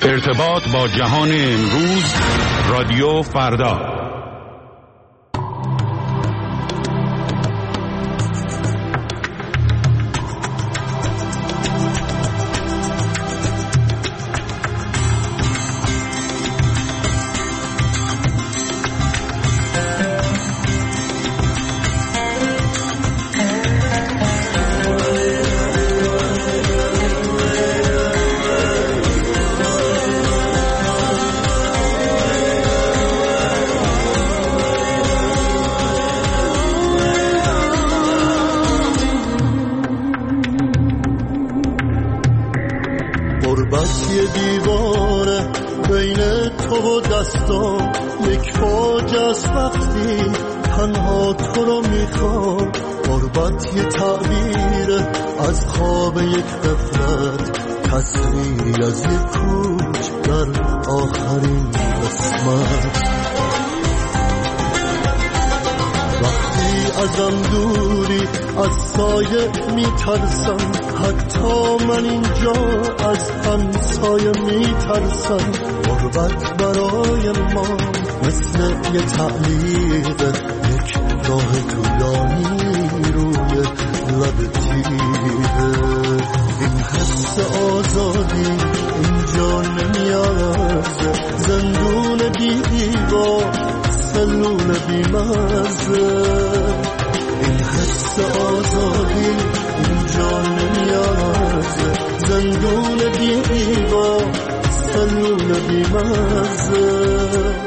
ارتباط با جهان امروز، رادیو فردا. یه دیواره بین تو و دستان، یک فاجعه است وقتی تنها تو رو میخوام. غربت یه تعبیره از خواب یک غفلت، تصویری از یک کوچ در آخرین قسمت. وقتی ازم دوری از سایه میترسم، حتی من اینجا از همسایه میترسم. غربت برای ما مثل یه تعلیق، یک راه طولانی روی لب تیره. این حس آزادی اینجا نمیارزه، زندون بی دیوار، سلول بی مرزه. این حس آزادی اینجا نمیارزه، زندون بی دیوار، سلول بی مرزه.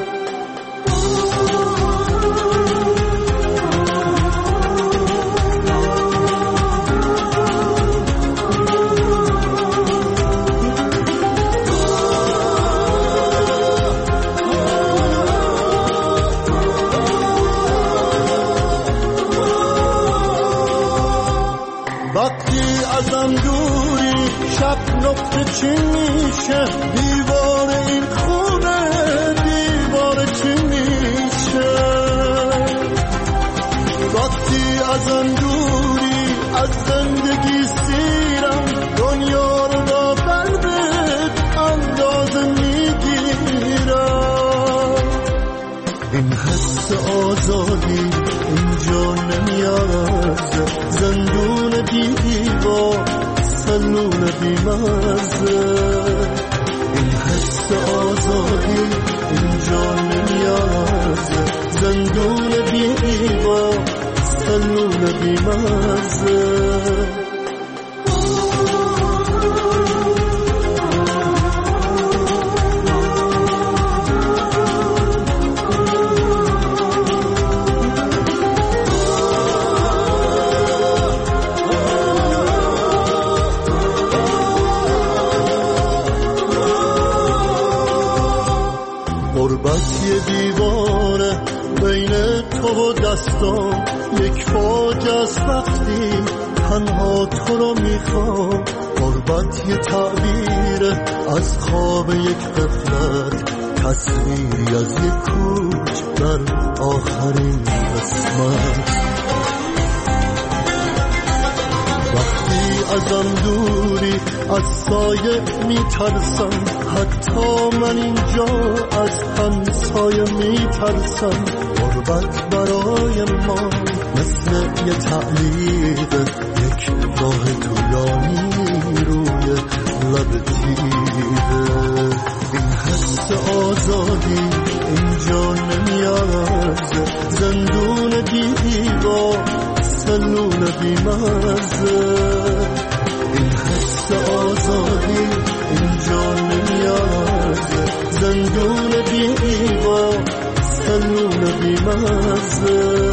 وقتی ازم دوری شب نقطه چین میشه، دیوار این خونه دیوار چین میشه. وقتی ازم دوری از زندگی سیرم، دنیا رو با قلبت اندازه میگیرم. این حس آزادی اینجا نمیارزه، زندون بی دیوار، سلول بی مرزه. این حس آزادی اینجا نمیارزه، زندون بی دیوار، سلول بی مرزه. غربت یه دیواره بین تو و دستان، یک فاجعه است وقتی تنها تو رو میخوام. غربت یه تعبیره از خواب یک غفلت، تصویری از یک کوچ در آخرین قسمت. وقتی ازم دوری از سایه میترسم، حتی من اینجا از همسایه میترسم. غربت برای ما مثل یه تعلیق، یک راه طولانی روی لب تیره. این حس آزادی اینجا نمیارزه، زندون بی دیوار، سلول بی مرزه. این حس آزادی اینجا نمیارزه، زندون بی دیوار، سلول بی مرزه.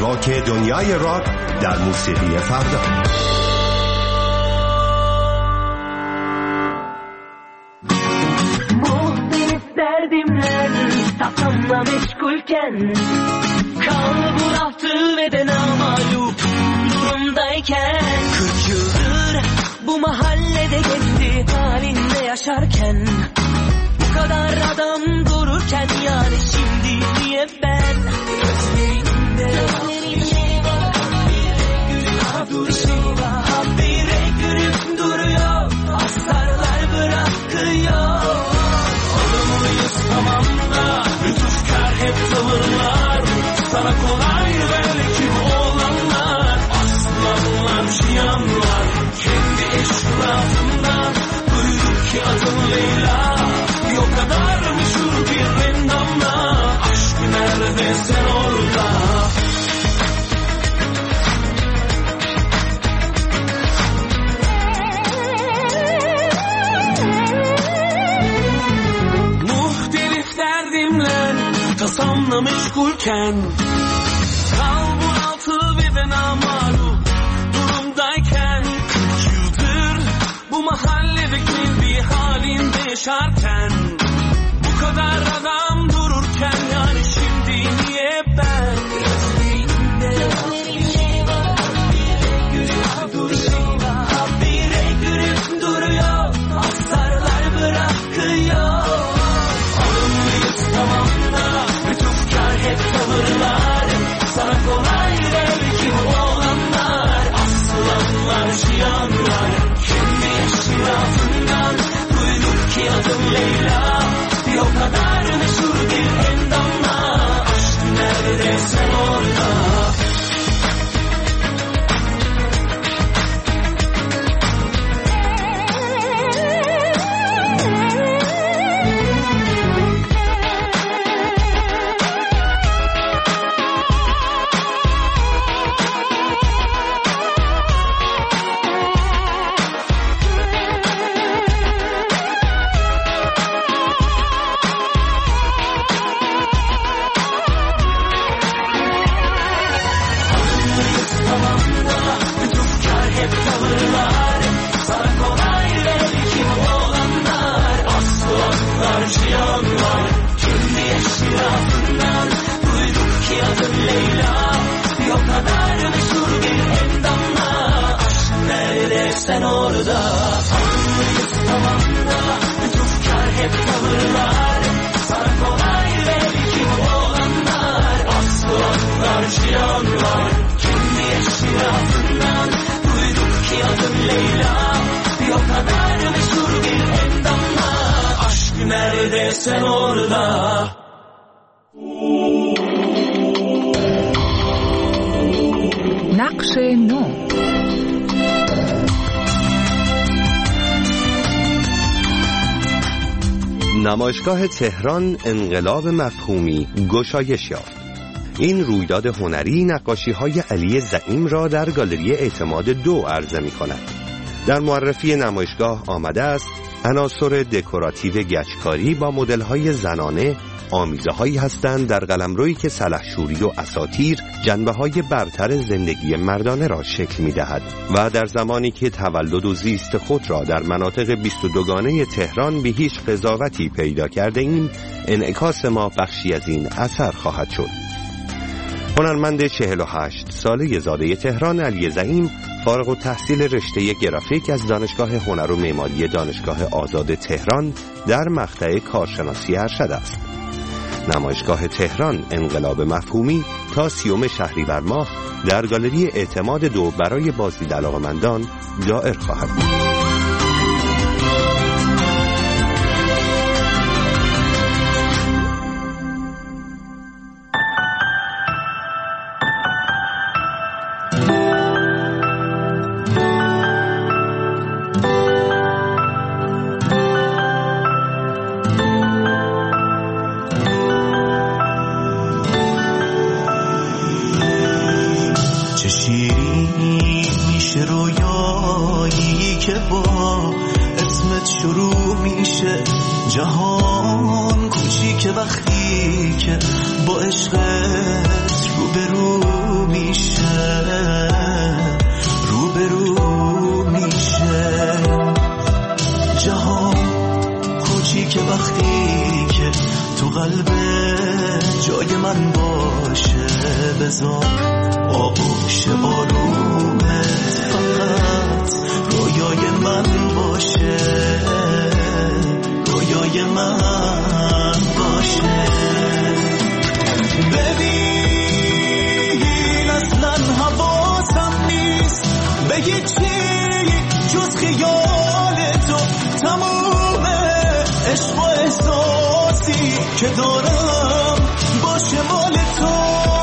راک دنیای راک در موسیقی فردا. Kafamla meşgulken kal bulaftı ve de namalup durumdayken 40 yıldır bu mahallede kendi halinde yaşarken bu kadar adam dururken yani şimdi niye ben gözlerinde bir şey var, bir şey var, habire gülüp duruyor, astarlar bırakıyor. Olumluyuz tamam da lütufkar hep tavırlar, sana kolay belki olanlar, aslanlar şiyanlar kendi eşrafından duyduk ki adın Leyla, o kadar meşhur bir endamla, aşk nerede sen orada. Kasamla meşgulken kal bunaltı ve de namalup durumdayken 40 yıldır bu mahallede kendi halinde yaşarken bu kadar adam dururken yani şimdi niye ben gözlerinde bir şey var, habire gülüp duruyor, habire gülüp duruyor, astarlar bırakıyor. Alımlıyız tamam hep tavırlar, sana kolay belki olanlar, aslanlar şiyanlar kendi eşrafından duyduk ki adım Leyla, bir o kadar meşhur bir endamla, aşk nerede sen orada. Sen orada anlıyız tamam da lütufkar hep tavırlar, sana kolay belki olanlar, aslanlar şiyanlar kendi eşrafından duyduk ki adım Leyla, bir o kadar meşhur bir endamla, aşk nerede sen orada. نقش نو. نمایشگاه تهران انقلاب مفهومی گشایش یافت. این رویداد هنری نقاشی‌های علی زعیم را در گالری اعتماد 2 عرضه می‌کند. در معرفی نمایشگاه آمده است عناصر دکوراتیو گچکاری با مدل‌های زنانه آمیزه‌هایی هستند در قلمرویی که سلحشوری و اساطیر جنبه‌های برتر زندگی مردانه را شکل می‌دهد و در زمانی که تولد و زیست خود را در مناطق 22گانه تهران به هیچ قضاوتی پیدا کرده ایم، انعکاس ما بخشی از این اثر خواهد شد. هنرمند 48 ساله زاده تهران علی زعیم فارغ التحصیل رشته گرافیک از دانشگاه هنر و معماری دانشگاه آزاد تهران در مقطع کارشناسی ارشد است. نمایشگاه تهران انقلاب مفهومی تا 30 شهریور ماه در گالری اعتماد 2 برای بازدید علاقه‌مندان دائر خواهد بود. جهان کوچیک وقتی که با عشقت روبرو میشه، روبرو میشه. جهان کوچیک وقتی که تو قلب جای من باشه، بذار آغوش آرومت فقط رویای من باشه، رویای من باشه. ببین اصلا حواسم نیست به هیچی جز خیال تو، تموم عشق و احساسی که دارم باشه مال تو.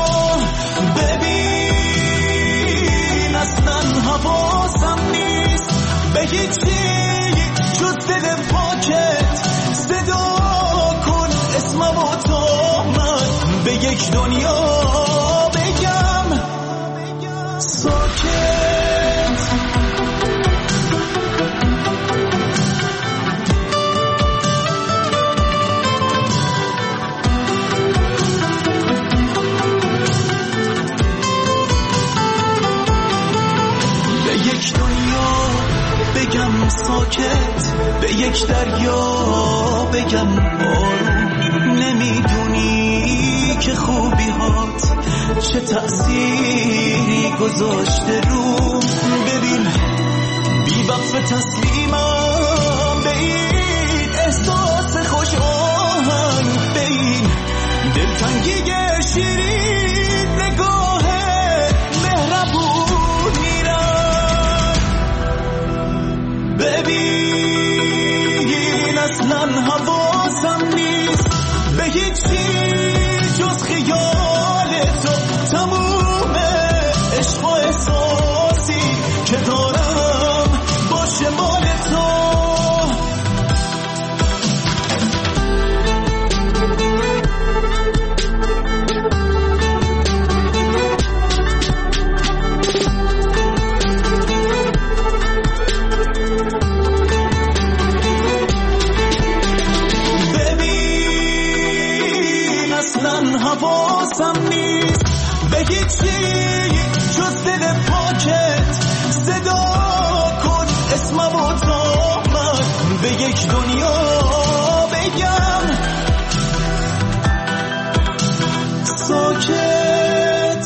ببین اصلا حواسم نیست به هیچی جز دل پاکت، صدا کن اسمم و تا من به یک دنیا بگم ساکت. به یک دنیا بگم ساکت، به یک دریا بگم آروم. نمیدونی که خوبی هات چه تأثیری گذاشته روم. ببین بی وقف تسلیمم به این احساس خوش آهنگ، به این دلتنگی شیرین نگاه مهربون میرم. ببین اصلا حواسم نیست به هیچی جز خیال تو، تموم عشق و احساسی که دارم باشه مال تو. حواسم نیست به هیچی جز دل پاکت، صدا کن اسمم و تا من به یک دنیا بگم ساکت.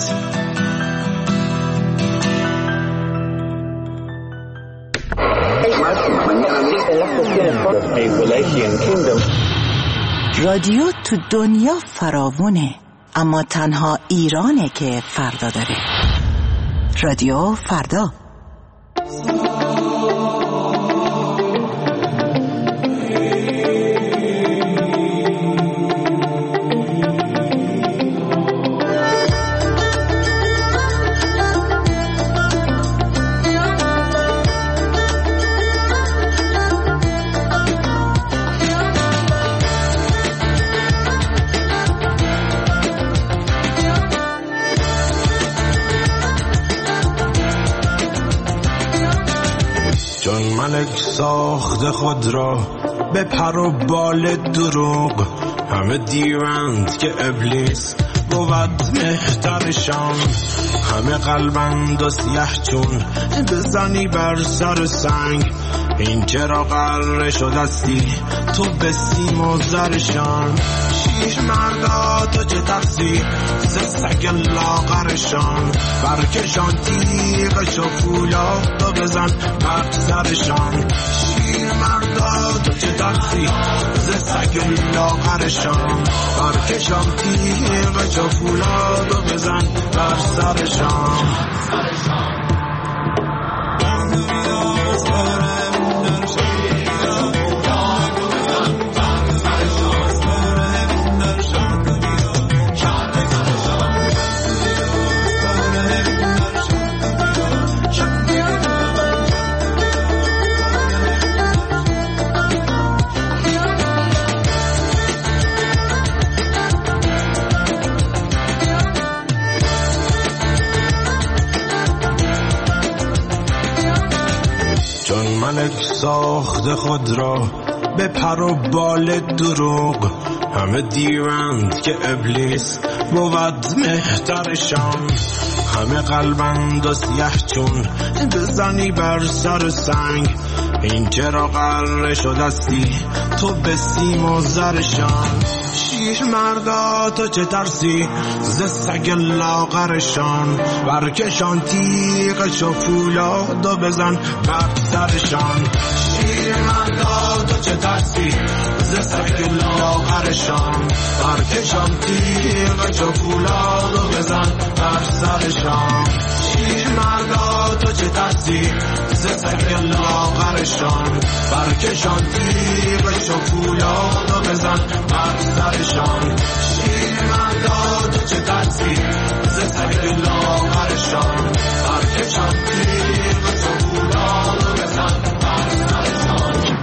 رادیو تو دنیا فراوونه، اما تنها ایرانه که فردا داره. رادیو فردا. ملک ساخت خود را به پر و بال دروغ، همه دیوند که ابلیس بود مهترشان. همه قلبند و سیه چون بزنی بر سر سنگ، این چرا قرار شدستی تو به سیم و زرشان. شیر مردا تو چه تقصیر ز سگ لاغرشان، برکشان تیغش و فولاد و بزن بر سرشان. شیر مردا تو چه تقصیر ز سگ لاغرشان، برکشان تیغش و فولاد و بزن بر سرشان. ملک ساخت خود را به پر و بال دروغ، همه دیرند که ابلیس بود مهترشان. همه قلبند و سیه چون بزنی بر سر سنگ. این چرا قره شدستی تو به سیم و زرشان. شیر مردا تو چه ترسی ز سگ لاغرشان. برکشان تیغش و فولاد و بزن بر سرشان. شیر مردا تو چه ترسی ز سگ لاغرشان. برکشان تیغش و فولاد و بزن بر سرشان. شیر مردا تو چه ترسی ز سگ لاغرشان. برکشان تیغش و فولاد و بزن بر سرشان. شیر مردا تو چه ترسی ز سگ لاغرشان. برکشان تیغش و فولاد و بزن بر سرشان.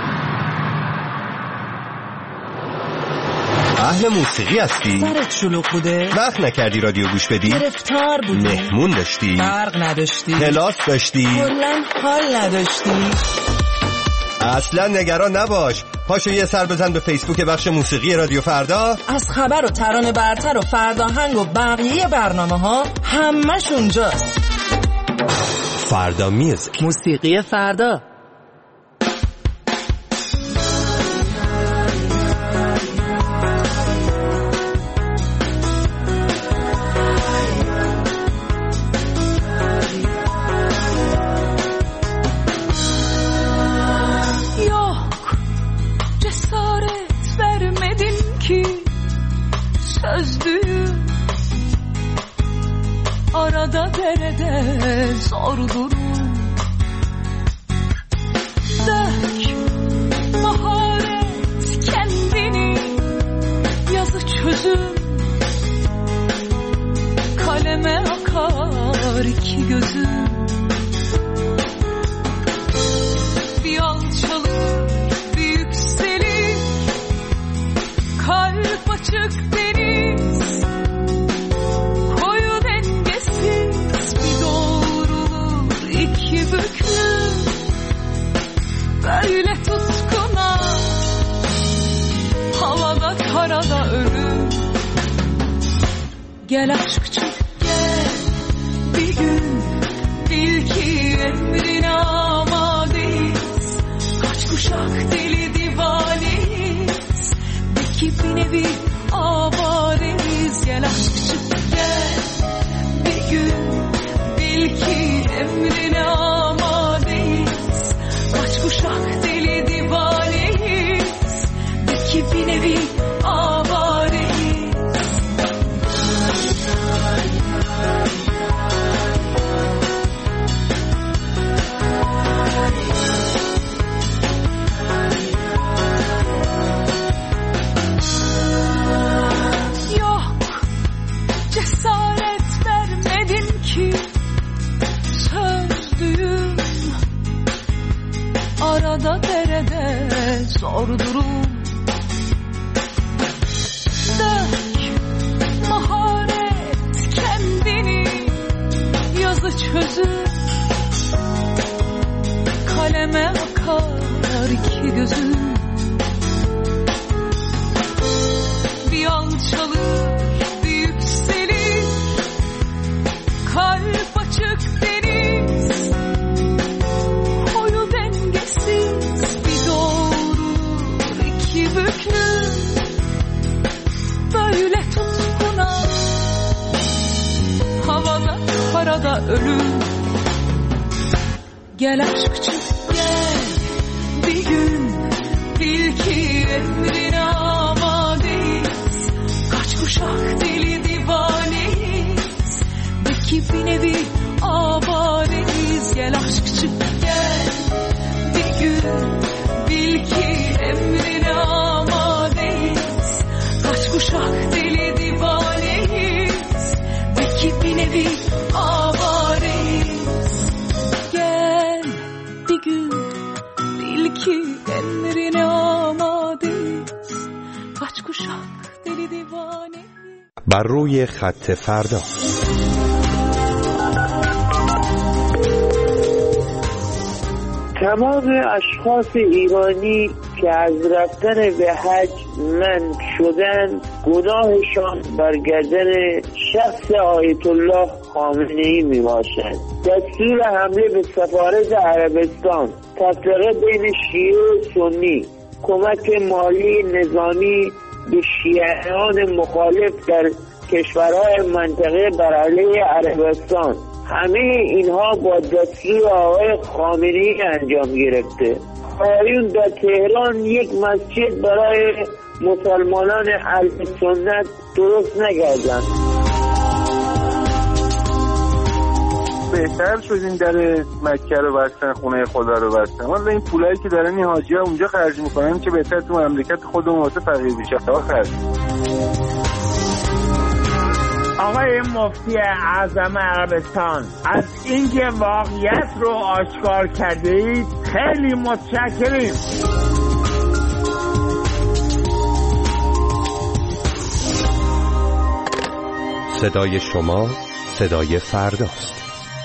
اهل موسیقی هستی؟ سرت شلوغ بوده؟ وقت نکردی رادیو گوش بدی؟ گرفتار بودی؟ مهمون داشتی؟ برق نداشتی؟ کلاس داشتی؟ کلاً حال نداشتی؟ اصلا نگران نباش. پاشو یه سر بزن به فیسبوک بخش موسیقی رادیو فردا. از خبر و ترانه برتر و فرداهنگ و بقیه برنامه ها همش اونجاست. فردا میوزیک، موسیقی فردا. Arada derede zor durum. Dök maharet kendini, yazı çözüm. Kaleme akar iki gözüm. Bir alçalır bir yükselir. Kalp açık deniz. Böyle tutkuna, havada karada ölüm. Gel aşkçım gel, bir gün bil ki emrine amadeyiz. Kaç kuşak deli divaneyiz, belki bir nevi avareyiz. Gel aşkçım gel, bir gün bil ki emrine amadeyiz. Kaç kuşak deli divaneyiz, belki bir nevi avareyiz. Yok, cesaret vermedim ki sözlüyüm. Arada derede zor durum. Dök maharet kendini, yazı çözüm. Kaleme akar iki gözüm. Bir alçalır bir yükselir. Kalp açık deniz. Koyu dengesiz bir doğrulur iki büklüm. Böyle tutkuna, havada karada ölüm. Gel aşkçım gel, bir gün bil ki emrine amadeyiz. Kaç kuşak deli divaneyiz, belki bir nevi avareyiz. Gel aşkçım gel, bir gün bil ki emrine amadeyiz. Kaç kuşak deli divaneyiz, belki bir nevi avareyiz. Gel bir gün bil ki emrine amadeyiz. Kaç kuşak deli divaneyiz. بر روی خط فردا. تمام اشخاص ایرانی که از رفتن به حج منع شدن گناهشان بر گردن شخص آیت الله خامنه‌ای می باشد. دستور حمله به سفارت عربستان، تفرقه بین شیعه و سنی، کمک مالی نظامی به شیعیان مخالف در کشورهای منطقه بر علیه عربستان، همه اینها با دستور آقای خامنه‌ای انجام گرفته. آقایون در تهران یک مسجد برای مسلمانان اهل سنت درست نکردند. بهتر شد این در مکه رو بستن، خونه خدا رو بستن. والا این پولایی که دارن این حاجی‌ها اونجا خرج میکنن که بهتر تو مملکت خودمون واسه فقیر بشه خرج. آقای مفتی اعظم عربستان، از اینکه واقعیت رو آشکار کردید خیلی متشکریم. صدای شما صدای فرداست.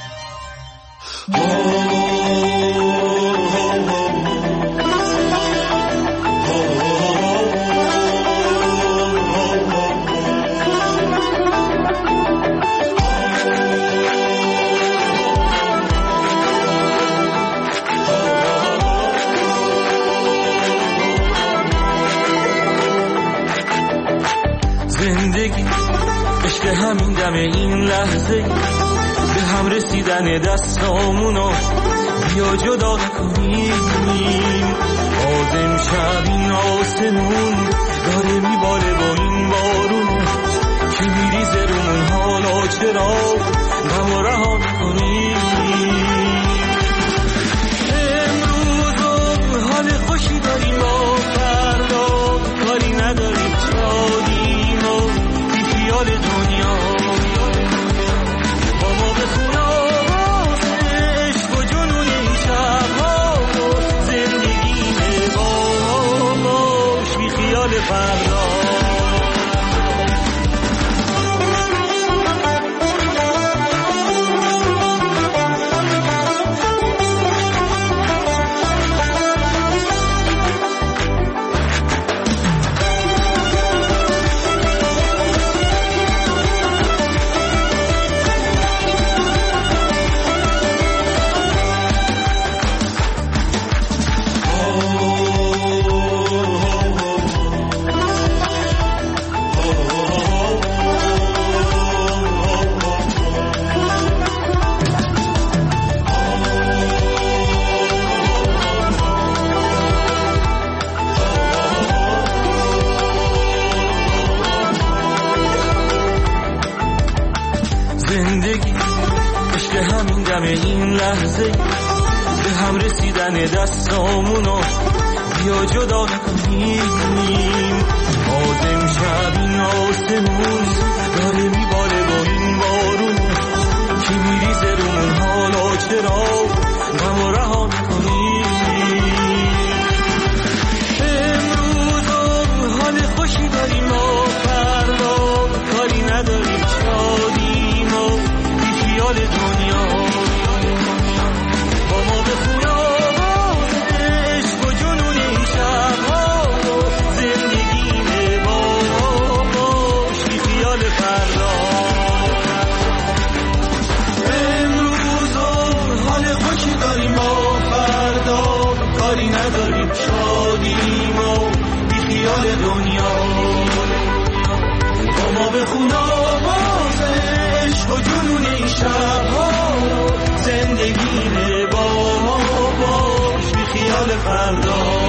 زندگی عشق همین دم این لحظه، به هم رسیدن دستامونو بیا جدا نکنیم. آدم شب این آسمون داره میباره با این بارون که میریزه رومون، حالا چرا غم رها نکنیم. امروز حال خوشی داریم، با فردا کاری نداریم، شادیم و بی خیال دنیا. با ما بخون آواز عشق و جنون این شبها و زندگی باش بی خیال فردا. زندگی عشق همین دم این لحظه، به هم رسیدن دستامونو بیا جدا نکنیم. آدم شب این آسمون داره میباره با این بارون که میریزه رومون، حالا چرا غم رها نکنیم. امروز حال خوشی داریم، ما فردا کاری نداریم، شادیم و بی خیال دنیا. با ما بخون آواز عشق و جنون این شبها و زندگی باش بی خیال فردا. امروز حال خوشی داریم، ما فردا کاری نداریم، شادیم و بی خیال دنیا. با ما بخون آواز عشق و جنون این شبها زندگی باش بی خیال فردا.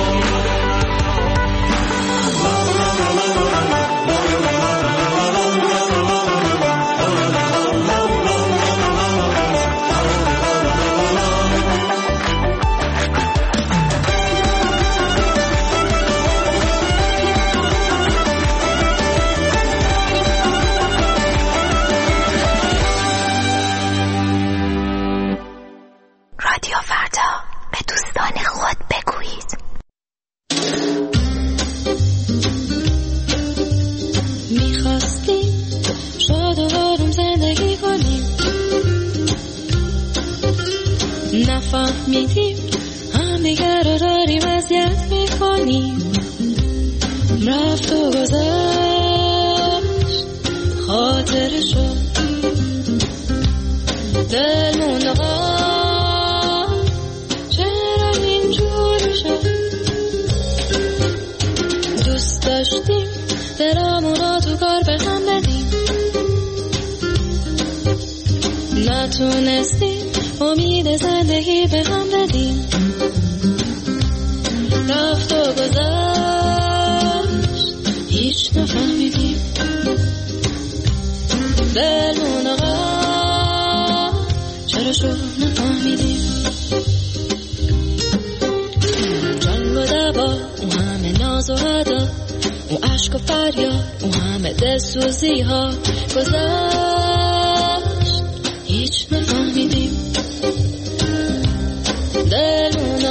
رادیو فردا، به دوستان خود بگویید. میخواستیم شاد و آروم زندگی کنیم، نفهمیدیم همه هم دیگر رو داریم اذیت میکنیم. رفت و گذشت خاطرشو، دل مونده چرا اینجوری شد. دوست داشتیم دلمونو تو کار به هم بدیم، نتونستیم امید زندگی به هم بدیم. رفت و گذشت هیچ نفهمیدیم، دلمون چرا شد نفهمیدیم. جنگ و دعوا، اون همه ناز و عدا، اون عشق و فریاد، اون همه دلسوزی ها گذشت هیچ نفهمیدیم. دلمون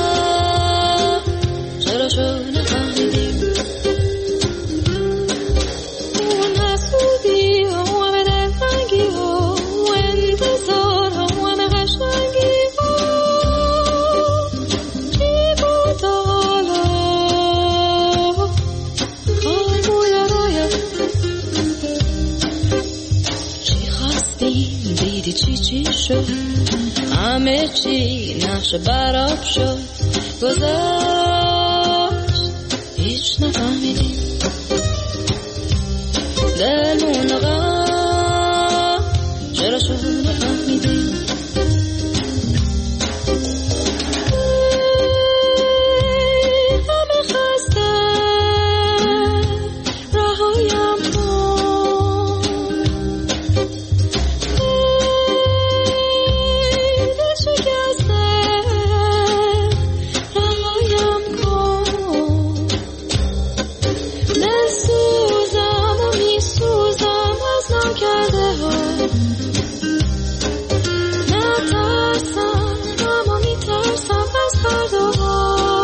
چرا شد نفهمیدیم. اون حسودی ها، اون همه دلتنگی ها، اون انتظار ها، اون همه قشنگی ها، چی بود حالا حال موی رایم. چی خواستیم دیدی چی شد، همه چی نقش براب شد گذشت هیچ نفهمیدیم. دلمون چرا شد نفهمیدیم. همه خسته رهایم کن، دل شکسته رهایم کن. دل سوزم و می سوزم از نکرده ها، نترسم اما می ترسم از فرداها.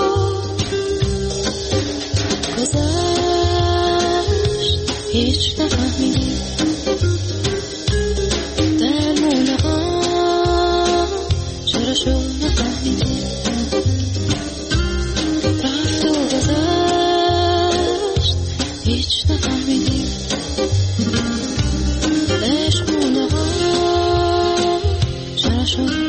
گذشت هیچ نفهمیدیم. دلمون چرا شد نفهمیدیم. رفت و گذشت هیچ نفهمیدیم. عشق مونده چرا شد